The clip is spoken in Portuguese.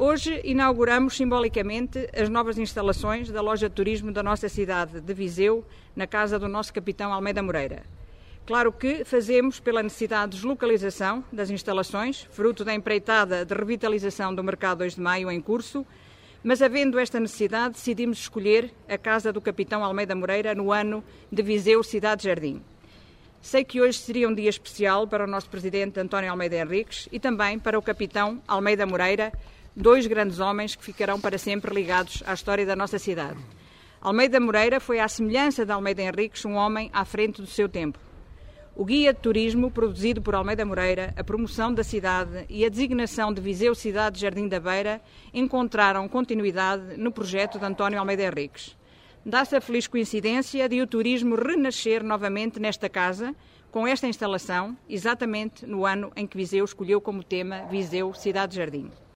Hoje inauguramos simbolicamente as novas instalações da loja de turismo da nossa cidade de Viseu, na casa do nosso capitão Almeida Moreira. Claro que fazemos pela necessidade de deslocalização das instalações, fruto da empreitada de revitalização do Mercado 2 de Maio em curso, mas havendo esta necessidade decidimos escolher a casa do capitão Almeida Moreira no ano de Viseu Cidade Jardim. Sei que hoje seria um dia especial para o nosso presidente António Almeida Henriques e também para o capitão Almeida Moreira, dois grandes homens que ficarão para sempre ligados à história da nossa cidade. Almeida Moreira foi, à semelhança de Almeida Henriques, um homem à frente do seu tempo. O guia de turismo produzido por Almeida Moreira, a promoção da cidade e a designação de Viseu Cidade Jardim da Beira encontraram continuidade no projeto de António Almeida Henriques. Dá-se a feliz coincidência de o turismo renascer novamente nesta casa, com esta instalação, exatamente no ano em que Viseu escolheu como tema Viseu Cidade Jardim.